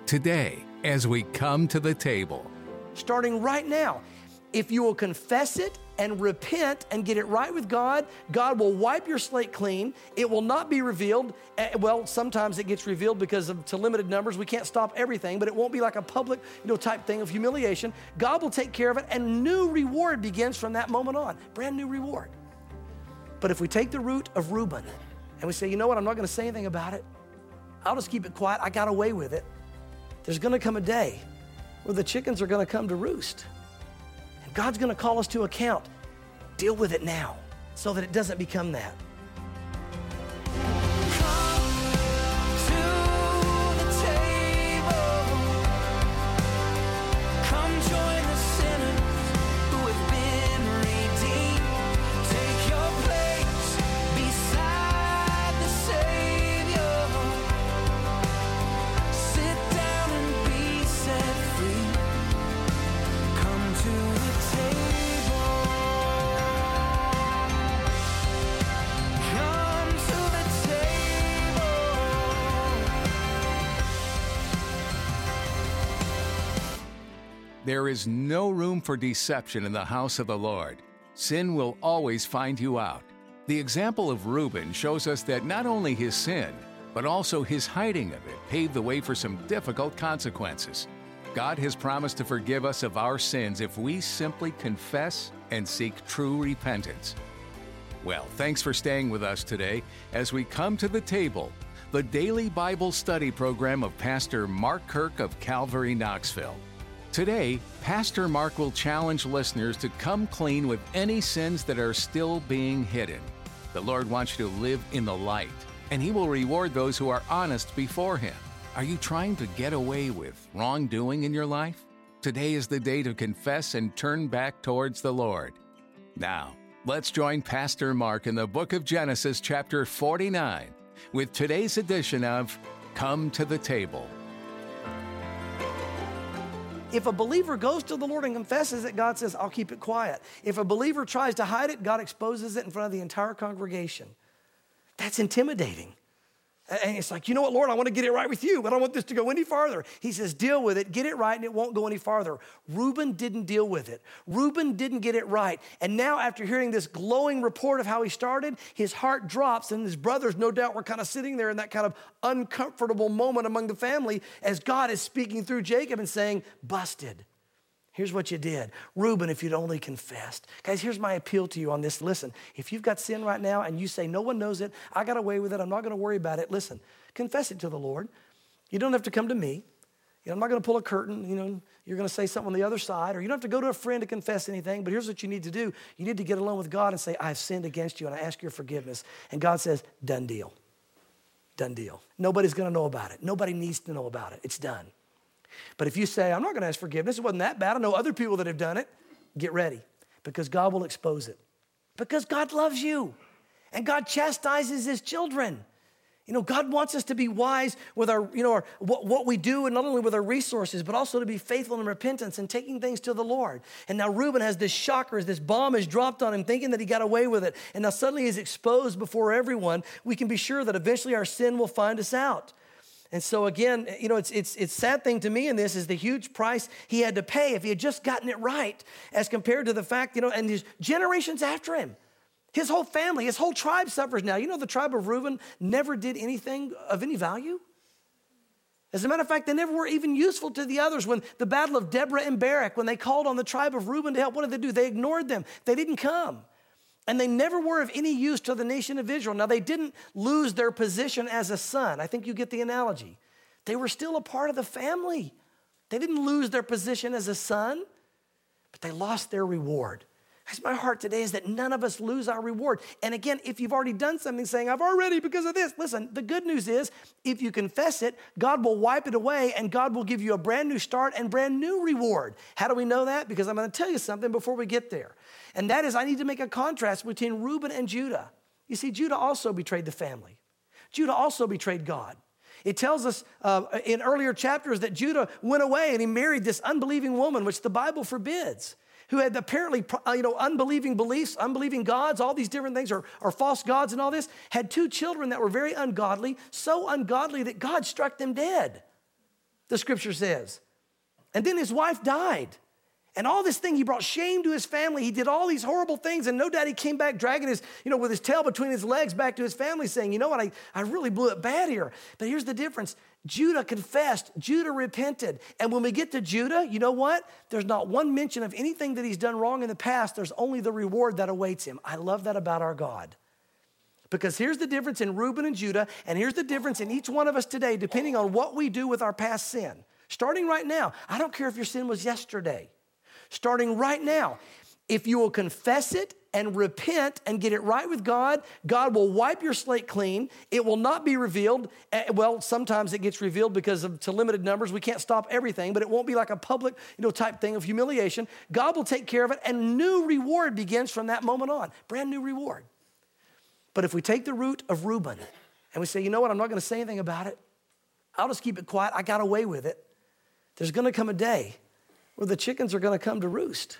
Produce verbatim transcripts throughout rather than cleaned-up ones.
today as we come to the table. Starting right now, if you will confess it and repent and get it right with God, God will wipe your slate clean. It will not be revealed. Uh, Well, sometimes it gets revealed because of to limited numbers. We can't stop everything, but it won't be like a public, you know, type thing of humiliation. God will take care of it, and new reward begins from that moment on. Brand new reward. But if we take the route of Reuben and we say, you know what, I'm not going to say anything about it. I'll just keep it quiet. I got away with it. There's going to come a day where the chickens are going to come to roost. And God's going to call us to account. Deal with it now so that it doesn't become that. There is no room for deception in the house of the Lord. Sin will always find you out. The example of Reuben shows us that not only his sin, but also his hiding of it paved the way for some difficult consequences. God has promised to forgive us of our sins if we simply confess and seek true repentance. Well, thanks for staying with us today as we come to the table, the daily Bible study program of Pastor Mark Kirk of Calvary, Knoxville. Today, Pastor Mark will challenge listeners to come clean with any sins that are still being hidden. The Lord wants you to live in the light, and He will reward those who are honest before Him. Are you trying to get away with wrongdoing in your life? Today is the day to confess and turn back towards the Lord. Now, let's join Pastor Mark in the book of Genesis, chapter forty-nine, with today's edition of Come to the Table. If a believer goes to the Lord and confesses it, God says, I'll keep it quiet. If a believer tries to hide it, God exposes it in front of the entire congregation. That's intimidating. And it's like, you know what, Lord, I want to get it right with you, but I don't want this to go any farther. He says, deal with it, get it right, and it won't go any farther. Reuben didn't deal with it. Reuben didn't get it right. And now after hearing this glowing report of how he started, his heart drops, and his brothers, no doubt, were kind of sitting there in that kind of uncomfortable moment among the family as God is speaking through Jacob and saying, busted. Here's what you did. Reuben, if you'd only confessed. Guys, here's my appeal to you on this. Listen, if you've got sin right now and you say, no one knows it, I got away with it, I'm not going to worry about it. Listen, confess it to the Lord. You don't have to come to me. You know, I'm not going to pull a curtain. You know, you're going to say something on the other side, or you don't have to go to a friend to confess anything. But here's what you need to do. You need to get alone with God and say, I've sinned against you and I ask your forgiveness. And God says, done deal. Done deal. Nobody's going to know about it. Nobody needs to know about it. It's done. But if you say, I'm not going to ask forgiveness, it wasn't that bad, I know other people that have done it, get ready, because God will expose it. Because God loves you, and God chastises His children. You know, God wants us to be wise with our, you know, our, what, what we do, and not only with our resources, but also to be faithful in repentance and taking things to the Lord. And now Reuben has this shocker as this bomb is dropped on him, thinking that he got away with it. And now suddenly he's exposed before everyone. We can be sure that eventually our sin will find us out. And so again, you know, it's it's it's sad thing to me in this is the huge price he had to pay if he had just gotten it right, as compared to the fact, you know, and his generations after him. His whole family, his whole tribe suffers now. You know, the tribe of Reuben never did anything of any value. As a matter of fact, they never were even useful to the others. When the battle of Deborah and Barak, when they called on the tribe of Reuben to help, what did they do? They ignored them. They didn't come. And they never were of any use to the nation of Israel. Now, they didn't lose their position as a son. I think you get the analogy. They were still a part of the family. They didn't lose their position as a son, but they lost their reward. That's my heart today, is that none of us lose our reward. And again, if you've already done something saying, I've already because of this, listen, the good news is if you confess it, God will wipe it away and God will give you a brand new start and brand new reward. How do we know that? Because I'm going to tell you something before we get there. And that is, I need to make a contrast between Reuben and Judah. You see, Judah also betrayed the family. Judah also betrayed God. It tells us uh, in earlier chapters that Judah went away and he married this unbelieving woman, which the Bible forbids, who had apparently, you know, unbelieving beliefs, unbelieving gods, all these different things, or, or false gods and all this, had two children that were very ungodly, so ungodly that God struck them dead. the scripture says. And then his wife died. And all this thing, he brought shame to his family. He did all these horrible things. And no doubt he came back dragging his, you know, with his tail between his legs back to his family saying, you know what, I, I really blew it bad here. But here's the difference. Judah confessed. Judah repented. And when we get to Judah, you know what? There's not one mention of anything that he's done wrong in the past. There's only the reward that awaits him. I love that about our God. Because here's the difference in Reuben and Judah, and here's the difference in each one of us today, depending on what we do with our past sin. Starting right now, I don't care if your sin was yesterday. Starting right now, if you will confess it and repent and get it right with God, God will wipe your slate clean. It will not be revealed. Well, sometimes it gets revealed because of to limited numbers. We can't stop everything, but it won't be like a public, you know, type thing of humiliation. God will take care of it, and new reward begins from that moment on. Brand new reward. But if we take the root of Reuben and we say, you know what, I'm not going to say anything about it. I'll just keep it quiet. I got away with it. There's going to come a day where the chickens are going to come to roost.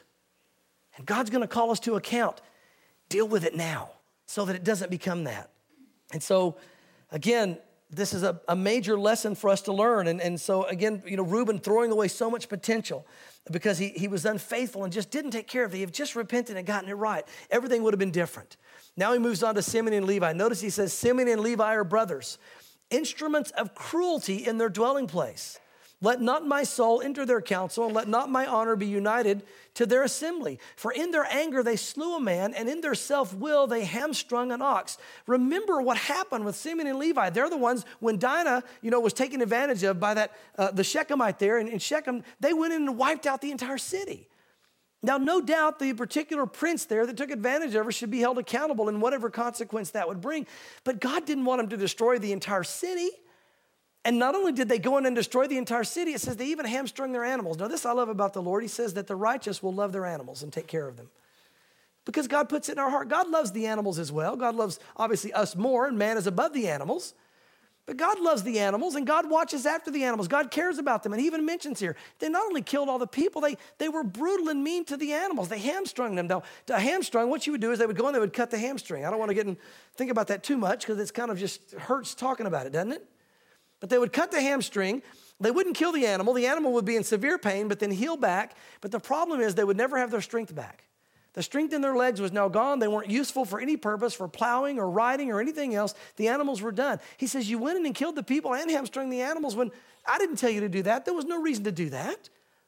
And God's going to call us to account. Deal with it now so that it doesn't become that. And so, again, this is a, a major lesson for us to learn. And, and so, again, you know, Reuben throwing away so much potential because he, he was unfaithful and just didn't take care of it. He had just repented and gotten it right. Everything would have been different. Now he moves on to Simeon and Levi. Notice he says, Simeon and Levi are brothers, instruments of cruelty in their dwelling place. Let not my soul enter their council, and let not my honor be united to their assembly. For in their anger they slew a man, and in their self-will they hamstrung an ox. Remember what happened with Simeon and Levi. They're the ones, when Dinah, you know, was taken advantage of by that uh, the Shechemite there, and in Shechem, they went in and wiped out the entire city. Now, no doubt the particular prince there that took advantage of her should be held accountable in whatever consequence that would bring. But God didn't want him to destroy the entire city. And not only did they go in and destroy the entire city, it says they even hamstrung their animals. Now, this I love about the Lord. He says that the righteous will love their animals and take care of them. Because God puts it in our heart. God loves the animals as well. God loves, obviously, us more, and man is above the animals. But God loves the animals, and God watches after the animals. God cares about them, and he even mentions here, they not only killed all the people, they, they were brutal and mean to the animals. They hamstrung them. Now, to hamstrung, what you would do is they would go and they would cut the hamstring. I don't want to get and think about that too much because it's kind of just hurts talking about it, doesn't it? But they would cut the hamstring. They wouldn't kill the animal. The animal would be in severe pain, but then heal back. But the problem is they would never have their strength back. The strength in their legs was now gone. They weren't useful for any purpose, for plowing or riding or anything else. The animals were done. He says, you went in and killed the people and hamstrung the animals when I didn't tell you to do that. There was no reason to do that.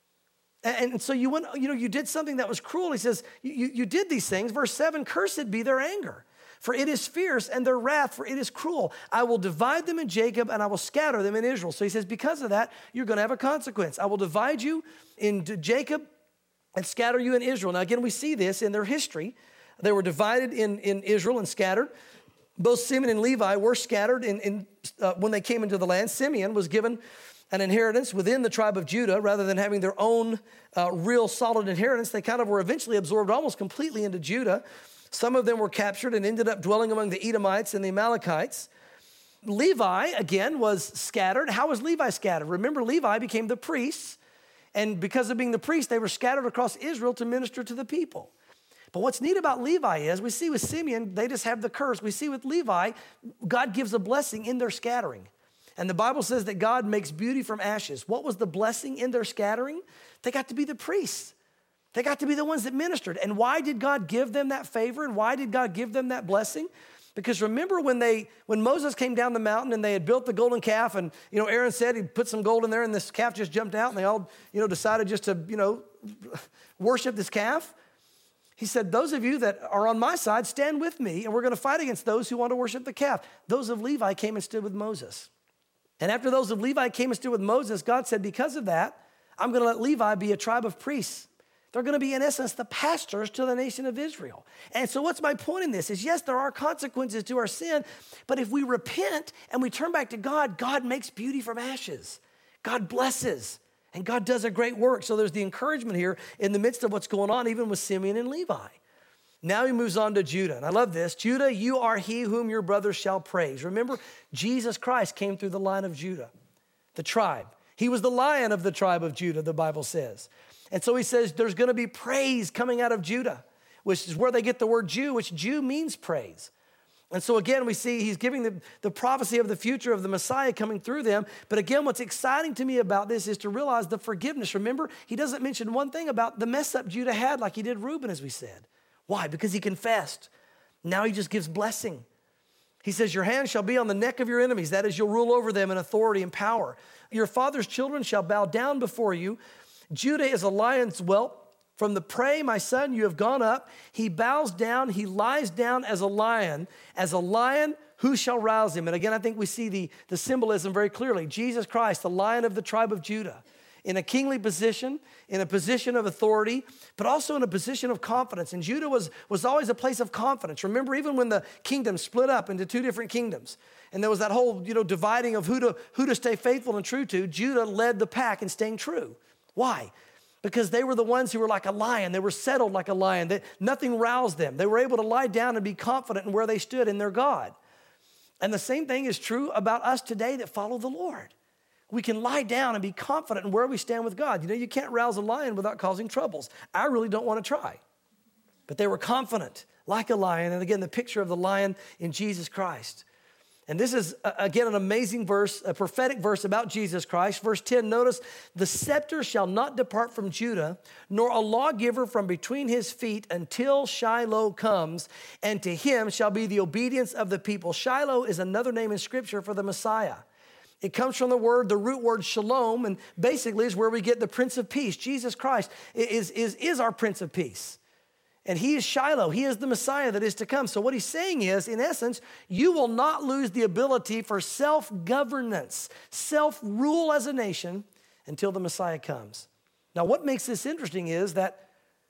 And, and so you went, you know, you did something that was cruel. He says, you, you did these things. Verse seven, cursed be their anger. For it is fierce, and their wrath, for it is cruel. I will divide them in Jacob, and I will scatter them in Israel. So he says, because of that, you're going to have a consequence. I will divide you into Jacob and scatter you in Israel. Now, again, we see this in their history. They were divided in, in Israel and scattered. Both Simeon and Levi were scattered in, in, uh, when they came into the land. Simeon was given an inheritance within the tribe of Judah rather than having their own uh, real solid inheritance. They kind of were eventually absorbed almost completely into Judah. Some of them were captured and ended up dwelling among the Edomites and the Amalekites. Levi, again, was scattered. How was Levi scattered? Remember, Levi became the priests, and because of being the priests, they were scattered across Israel to minister to the people. But what's neat about Levi is, we see with Simeon, they just have the curse. We see with Levi, God gives a blessing in their scattering. And the Bible says that God makes beauty from ashes. What was the blessing in their scattering? They got to be the priests. They got to be the ones that ministered. And why did God give them that favor? And why did God give them that blessing? Because remember when they, when Moses came down the mountain and they had built the golden calf, and, you know, Aaron said he put some gold in there and this calf just jumped out and they all, you know, decided just to, you know, worship this calf. He said, those of you that are on my side, stand with me, and we're going to fight against those who want to worship the calf. Those of Levi came and stood with Moses. And after those of Levi came and stood with Moses, God said, because of that, I'm going to let Levi be a tribe of priests. They're going to be, in essence, the pastors to the nation of Israel. And so what's my point in this is, yes, there are consequences to our sin, but if we repent and we turn back to God, God makes beauty from ashes. God blesses, and God does a great work. So there's the encouragement here in the midst of what's going on, even with Simeon and Levi. Now he moves on to Judah, and I love this. Judah, you are he whom your brothers shall praise. Remember, Jesus Christ came through the line of Judah, the tribe. He was the lion of the tribe of Judah, the Bible says. And so he says there's going to be praise coming out of Judah, which is where they get the word Jew, which Jew means praise. And so again, we see he's giving the, the prophecy of the future of the Messiah coming through them. But again, what's exciting to me about this is to realize the forgiveness. Remember, he doesn't mention one thing about the mess up Judah had like he did Reuben, as we said. Why? Because he confessed. Now he just gives blessing. He says, your hand shall be on the neck of your enemies. That is, you'll rule over them in authority and power. Your father's children shall bow down before you. Judah is a lion's whelp. From the prey, my son, you have gone up. He bows down. He lies down as a lion. As a lion, who shall rouse him? And again, I think we see the, the symbolism very clearly. Jesus Christ, the Lion of the tribe of Judah, in a kingly position, in a position of authority, but also in a position of confidence. And Judah was, was always a place of confidence. Remember, even when the kingdom split up into two different kingdoms, and there was that whole, you know, dividing of who to, who to stay faithful and true to, Judah led the pack in staying true. Why? Because they were the ones who were like a lion. They were settled like a lion. They, nothing roused them. They were able to lie down and be confident in where they stood in their God. And the same thing is true about us today that follow the Lord. We can lie down and be confident in where we stand with God. You know, you can't rouse a lion without causing troubles. I really don't want to try. But they were confident like a lion. And again, the picture of the lion in Jesus Christ. And this is, again, an amazing verse, a prophetic verse about Jesus Christ. Verse ten, notice, the scepter shall not depart from Judah, nor a lawgiver from between his feet until Shiloh comes, and to him shall be the obedience of the people. Shiloh is another name in Scripture for the Messiah. It comes from the word, the root word shalom, and basically is where we get the Prince of Peace. Jesus Christ is, is, is our Prince of Peace. And he is Shiloh. He is the Messiah that is to come. So what he's saying is, in essence, you will not lose the ability for self-governance, self-rule as a nation until the Messiah comes. Now, what makes this interesting is that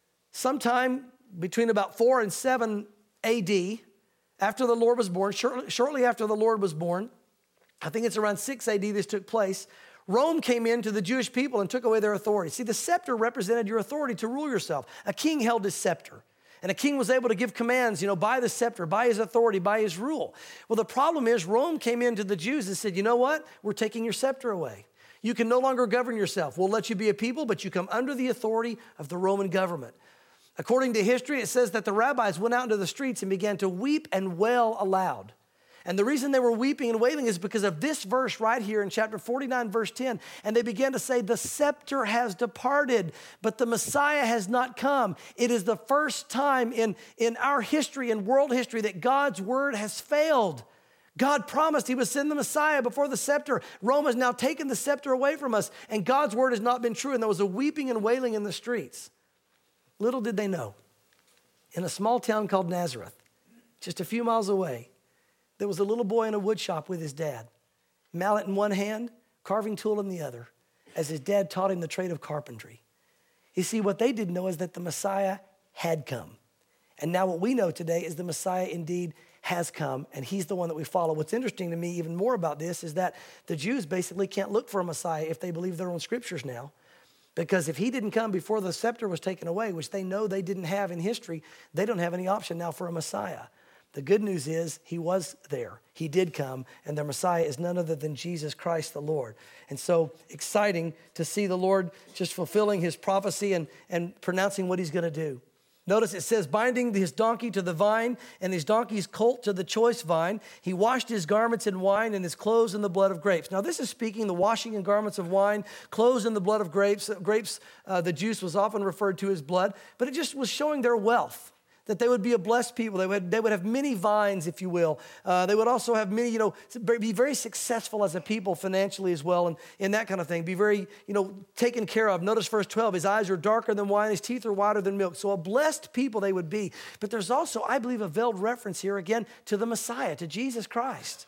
sometime between about four and seven A D, after the Lord was born, shortly, shortly after the Lord was born, I think it's around six A D this took place, Rome came into the Jewish people and took away their authority. See, the scepter represented your authority to rule yourself. A king held his scepter. And a king was able to give commands, you know, by the scepter, by his authority, by his rule. Well, the problem is Rome came into the Jews and said, you know what? We're taking your scepter away. You can no longer govern yourself. We'll let you be a people, but you come under the authority of the Roman government. According to history, it says that the rabbis went out into the streets and began to weep and wail aloud. And the reason they were weeping and wailing is because of this verse right here in chapter forty-nine, verse ten. And they began to say, the scepter has departed, but the Messiah has not come. It is the first time in, in our history and world history that God's word has failed. God promised he would send the Messiah before the scepter. Rome has now taken the scepter away from us, and God's word has not been true. And there was a weeping and wailing in the streets. Little did they know, in a small town called Nazareth, just a few miles away, there was a little boy in a wood shop with his dad, mallet in one hand, carving tool in the other, as his dad taught him the trade of carpentry. You see, what they didn't know is that the Messiah had come. And now what we know today is the Messiah indeed has come, and he's the one that we follow. What's interesting to me even more about this is that the Jews basically can't look for a Messiah if they believe their own scriptures now. Because if he didn't come before the scepter was taken away, which they know they didn't have in history, they don't have any option now for a Messiah. The good news is he was there. He did come, and their Messiah is none other than Jesus Christ the Lord. And so exciting to see the Lord just fulfilling his prophecy and, and pronouncing what he's going to do. Notice it says, binding his donkey to the vine and his donkey's colt to the choice vine. He washed his garments in wine and his clothes in the blood of grapes. Now this is speaking the washing in garments of wine, clothes in the blood of grapes. Grapes, uh, the juice was often referred to as blood, but it just was showing their wealth. That they would be a blessed people. They would, they would have many vines, if you will. Uh, they would also have many, you know, be very successful as a people financially as well, and, and that kind of thing. Be very, you know, taken care of. Notice verse twelve, his eyes are darker than wine, his teeth are whiter than milk. So a blessed people they would be. But there's also, I believe, a veiled reference here again to the Messiah, to Jesus Christ.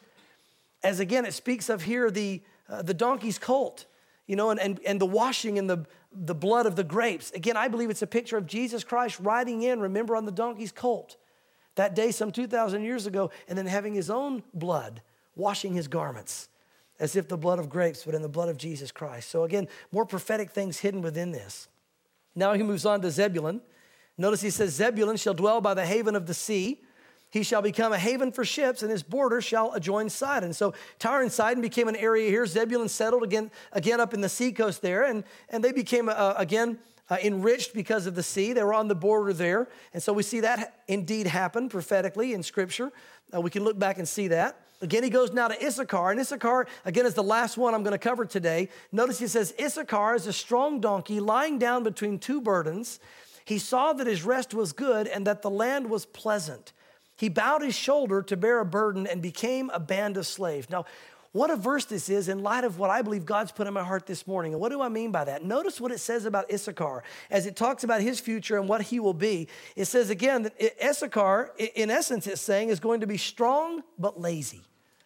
As again, it speaks of here the, uh, the donkey's colt, you know, and, and, and the washing in the the blood of the grapes. Again, I believe it's a picture of Jesus Christ riding in, remember, on the donkey's colt that day some two thousand years ago, and then having his own blood washing his garments as if the blood of grapes, but in the blood of Jesus Christ. So again, more prophetic things hidden within this. Now he moves on to Zebulun. Notice he says, Zebulun shall dwell by the haven of the sea. He shall become a haven for ships, and his border shall adjoin Sidon. So Tyre and Sidon became an area here. Zebulun settled again, again up in the seacoast there, and, and they became, uh, again, uh, enriched because of the sea. They were on the border there. And so we see that indeed happen prophetically in Scripture. Uh, we can look back and see that. Again, he goes now to Issachar. And Issachar, again, is the last one I'm going to cover today. Notice he says, Issachar is a strong donkey lying down between two burdens. He saw that his rest was good and that the land was pleasant. He bowed his shoulder to bear a burden and became a band of slaves. Now, what a verse this is in light of what I believe God's put in my heart this morning. And what do I mean by that? Notice what it says about Issachar as it talks about his future and what he will be. It says again that Issachar, in essence, it's saying is going to be strong but lazy.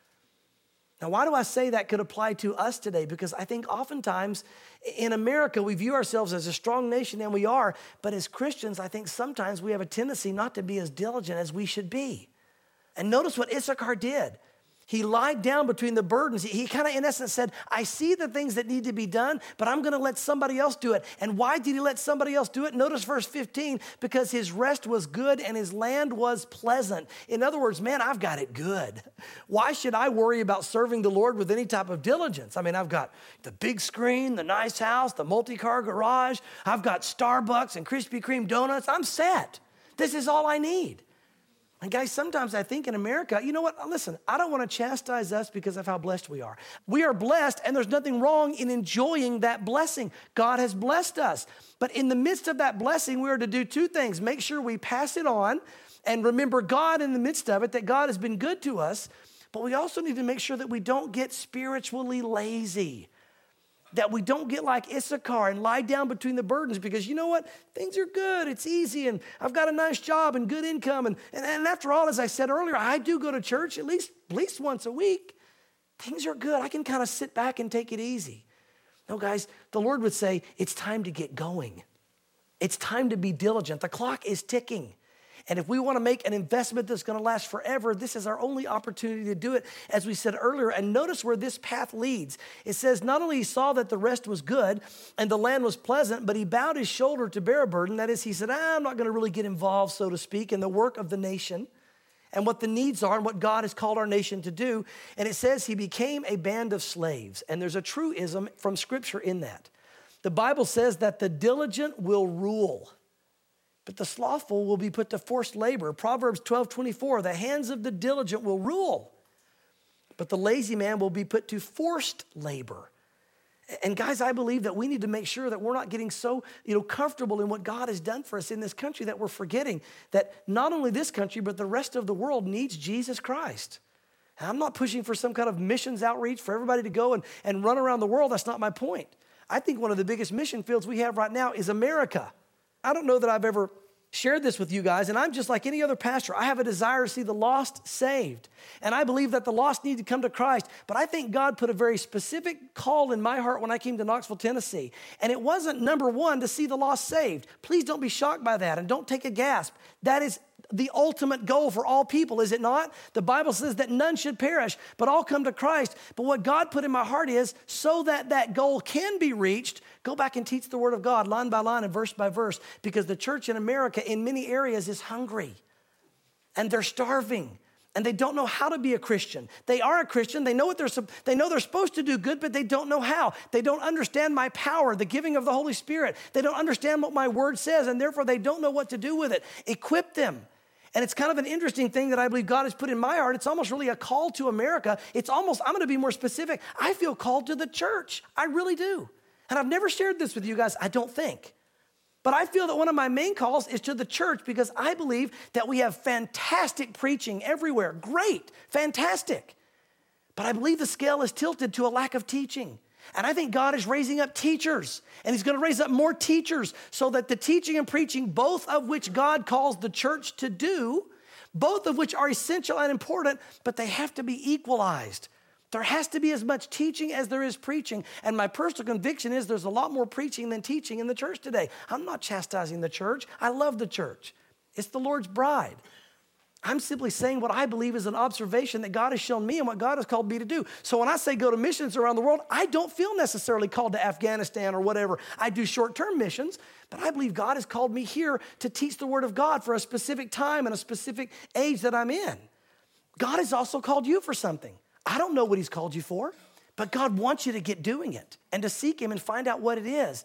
Now, why do I say that could apply to us today? Because I think oftentimes in America, we view ourselves as a strong nation, and we are. But as Christians, I think sometimes we have a tendency not to be as diligent as we should be. And notice what Issachar did. He lied down between the burdens. He, he kind of, in essence, said, I see the things that need to be done, but I'm going to let somebody else do it. And why did he let somebody else do it? Notice verse fifteen, because his rest was good and his land was pleasant. In other words, man, I've got it good. Why should I worry about serving the Lord with any type of diligence? I mean, I've got the big screen, the nice house, the multi-car garage. I've got Starbucks and Krispy Kreme donuts. I'm set. This is all I need. And guys, sometimes I think in America, you know what? Listen, I don't want to chastise us because of how blessed we are. We are blessed, and there's nothing wrong in enjoying that blessing. God has blessed us. But in the midst of that blessing, we are to do two things. Make sure we pass it on and remember God in the midst of it, that God has been good to us. But we also need to make sure that we don't get spiritually lazy, that we don't get like Issachar and lie down between the burdens, because you know what? Things are good. It's easy, and I've got a nice job and good income. And, and, and after all, as I said earlier, I do go to church at least, at least once a week. Things are good. I can kind of sit back and take it easy. No, guys, the Lord would say, it's time to get going. It's time to be diligent. The clock is ticking. And if we want to make an investment that's going to last forever, this is our only opportunity to do it, as we said earlier. And notice where this path leads. It says, not only he saw that the rest was good and the land was pleasant, but he bowed his shoulder to bear a burden. That is, he said, ah, I'm not going to really get involved, so to speak, in the work of the nation and what the needs are and what God has called our nation to do. And it says he became a band of slaves. And there's a truism from Scripture in that. The Bible says that the diligent will rule, but the slothful will be put to forced labor. Proverbs twelve twenty-four, the hands of the diligent will rule, but the lazy man will be put to forced labor. And guys, I believe that we need to make sure that we're not getting so, you know, comfortable in what God has done for us in this country that we're forgetting that not only this country, but the rest of the world needs Jesus Christ. And I'm not pushing for some kind of missions outreach for everybody to go and, and run around the world. That's not my point. I think one of the biggest mission fields we have right now is America. I don't know that I've ever shared this with you guys, and I'm just like any other pastor. I have a desire to see the lost saved, and I believe that the lost need to come to Christ, but I think God put a very specific call in my heart when I came to Knoxville, Tennessee, and it wasn't, number one, to see the lost saved. Please don't be shocked by that, and don't take a gasp. That is the ultimate goal for all people, is it not? The Bible says that none should perish, but all come to Christ. But what God put in my heart is, so that that goal can be reached, go back and teach the Word of God line by line and verse by verse, because the church in America in many areas is hungry, and they're starving, and they don't know how to be a Christian. They are a Christian. They know what they're they know they're supposed to do good, but they don't know how. They don't understand my power, the giving of the Holy Spirit. They don't understand what my Word says, and therefore they don't know what to do with it. Equip them. And it's kind of an interesting thing that I believe God has put in my heart. It's almost really a call to America. It's almost, I'm going to be more specific. I feel called to the church. I really do. And I've never shared this with you guys, I don't think. But I feel that one of my main calls is to the church, because I believe that we have fantastic preaching everywhere. Great, fantastic. But I believe the scale is tilted to a lack of teaching. And I think God is raising up teachers, and he's going to raise up more teachers so that the teaching and preaching, both of which God calls the church to do, both of which are essential and important, but they have to be equalized. There has to be as much teaching as there is preaching. And my personal conviction is there's a lot more preaching than teaching in the church today. I'm not chastising the church. I love the church. It's the Lord's bride. I'm simply saying what I believe is an observation that God has shown me and what God has called me to do. So when I say go to missions around the world, I don't feel necessarily called to Afghanistan or whatever. I do short-term missions, but I believe God has called me here to teach the Word of God for a specific time and a specific age that I'm in. God has also called you for something. I don't know what he's called you for, but God wants you to get doing it and to seek him and find out what it is.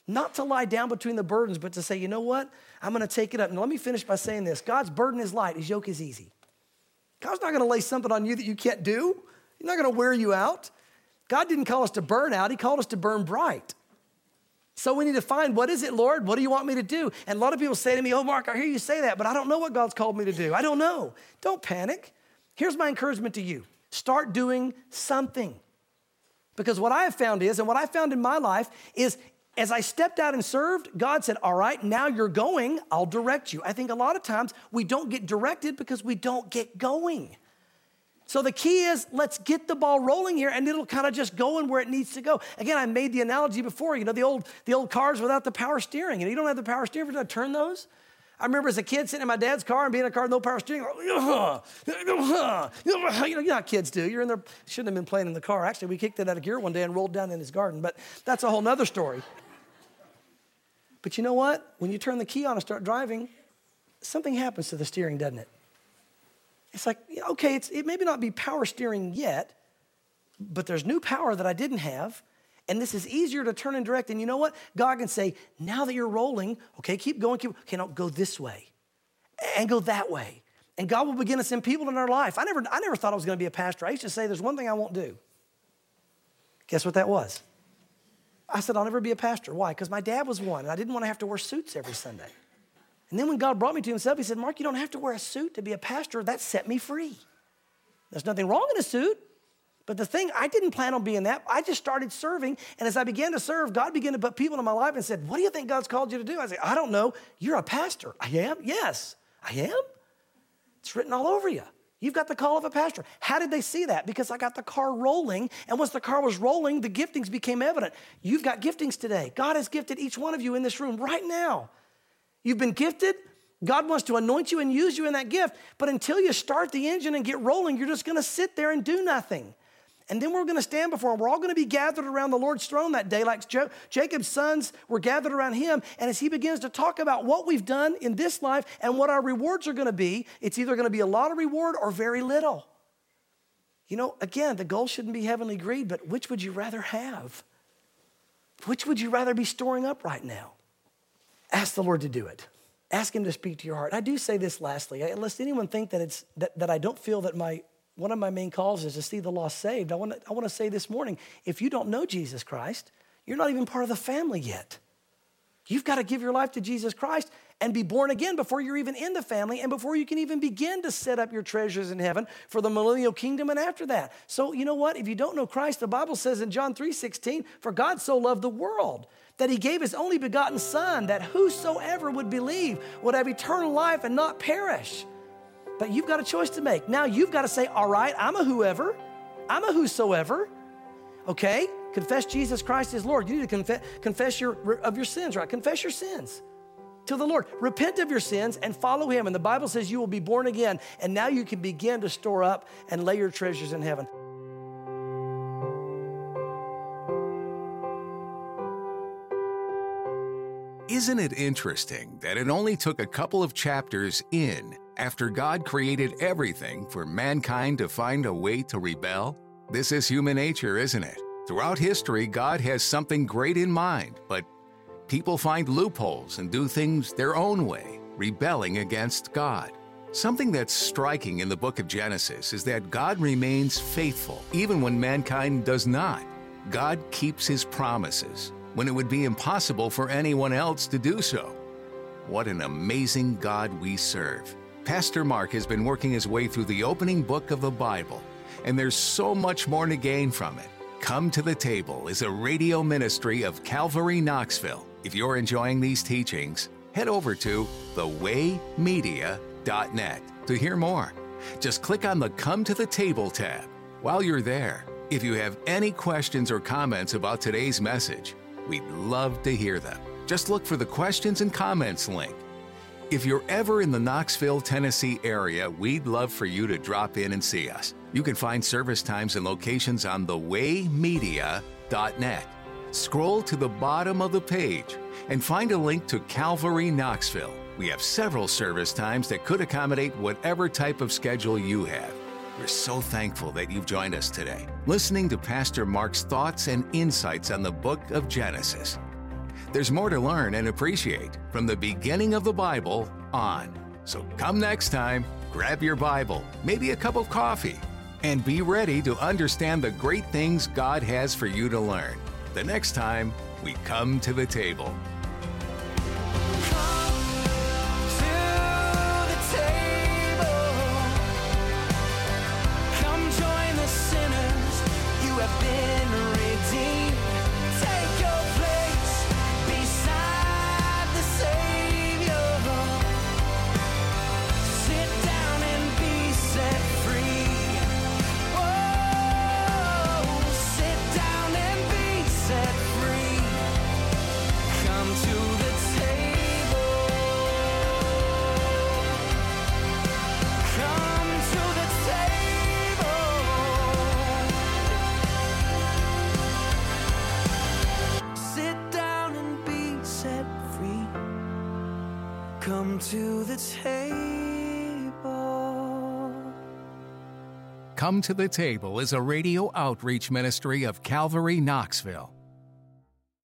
Not to lie down between the burdens, but to say, you know what? I'm going to take it up. And let me finish by saying this. God's burden is light. His yoke is easy. God's not going to lay something on you that you can't do. He's not going to wear you out. God didn't call us to burn out. He called us to burn bright. So we need to find, what is it, Lord? What do you want me to do? And a lot of people say to me, oh, Mark, I hear you say that, but I don't know what God's called me to do. I don't know. Don't panic. Here's my encouragement to you. Start doing something. Because what I have found is, and what I found in my life is, as I stepped out and served, God said, all right, now you're going, I'll direct you. I think a lot of times we don't get directed because we don't get going. So the key is, let's get the ball rolling here, and it'll kind of just go in where it needs to go. Again, I made the analogy before, you know, the old the old cars without the power steering. You know, you don't have the power steering to turn those. I remember as a kid sitting in my dad's car and being in a car with no power steering. You know, you know how kids do. You're in there, shouldn't have been playing in the car. Actually, we kicked it out of gear one day and rolled down in his garden, but that's a whole nother story. But you know what? When you turn the key on and start driving, something happens to the steering, doesn't it? It's like, okay, it's, it may not be power steering yet, but there's new power that I didn't have, and this is easier to turn and direct. And you know what? God can say, now that you're rolling, okay, keep going, keep, okay, now go this way and go that way. And God will begin to send people in our life. I never, I never thought I was going to be a pastor. I used to say, there's one thing I won't do. Guess what that was? I said, I'll never be a pastor. Why? Because my dad was one, and I didn't want to have to wear suits every Sunday. And then when God brought me to himself, he said, Mark, you don't have to wear a suit to be a pastor. That set me free. There's nothing wrong in a suit. But the thing, I didn't plan on being that. I just started serving. And as I began to serve, God began to put people in my life and said, what do you think God's called you to do? I said, I don't know. You're a pastor. I am? Yes, I am. It's written all over you. You've got the call of a pastor. How did they see that? Because I got the car rolling, and once the car was rolling, the giftings became evident. You've got giftings today. God has gifted each one of you in this room right now. You've been gifted. God wants to anoint you and use you in that gift, but until you start the engine and get rolling, you're just going to sit there and do nothing. And then we're going to stand before him. We're all going to be gathered around the Lord's throne that day, like jo- Jacob's sons were gathered around him. And as he begins to talk about what we've done in this life and what our rewards are going to be, it's either going to be a lot of reward or very little. You know, again, the goal shouldn't be heavenly greed, but which would you rather have? Which would you rather be storing up right now? Ask the Lord to do it. Ask him to speak to your heart. I do say this lastly, lest anyone think that it's that, that I don't feel that my one of my main calls is to see the lost saved. I want to I want to say this morning, if you don't know Jesus Christ, you're not even part of the family yet. You've got to give your life to Jesus Christ and be born again before you're even in the family and before you can even begin to set up your treasures in heaven for the millennial kingdom and after that. So you know what? If you don't know Christ, the Bible says in John three sixteen, for God so loved the world that he gave his only begotten son, that whosoever would believe would have eternal life and not perish. But you've got a choice to make. Now you've got to say, all right, I'm a whoever, I'm a whosoever, okay? Confess Jesus Christ as Lord. You need to confess, confess your, of your sins, right? Confess your sins to the Lord. Repent of your sins and follow him. And the Bible says you will be born again. And now you can begin to store up and lay your treasures in heaven. Isn't it interesting that it only took a couple of chapters in after God created everything for mankind to find a way to rebel? This is human nature, isn't it? Throughout history, God has something great in mind, but people find loopholes and do things their own way, rebelling against God. Something that's striking in the book of Genesis is that God remains faithful even when mankind does not. God keeps his promises when it would be impossible for anyone else to do so. What an amazing God we serve. Pastor Mark has been working his way through the opening book of the Bible, and there's so much more to gain from it. Come to the Table is a radio ministry of Calvary Knoxville. If you're enjoying these teachings, head over to the way media dot net to hear more. Just click on the Come to the Table tab. While you're there, if you have any questions or comments about today's message, we'd love to hear them. Just look for the questions and comments link. If you're ever in the Knoxville, Tennessee area, we'd love for you to drop in and see us. You can find service times and locations on the way media dot net. Scroll to the bottom of the page and find a link to Calvary Knoxville. We have several service times that could accommodate whatever type of schedule you have. We're so thankful that you've joined us today, listening to Pastor Mark's thoughts and insights on the book of Genesis. There's more to learn and appreciate from the beginning of the Bible on. So come next time, grab your Bible, maybe a cup of coffee, and be ready to understand the great things God has for you to learn the next time we come to the table. Come to the table. Come to the Table is a radio outreach ministry of Calvary Knoxville.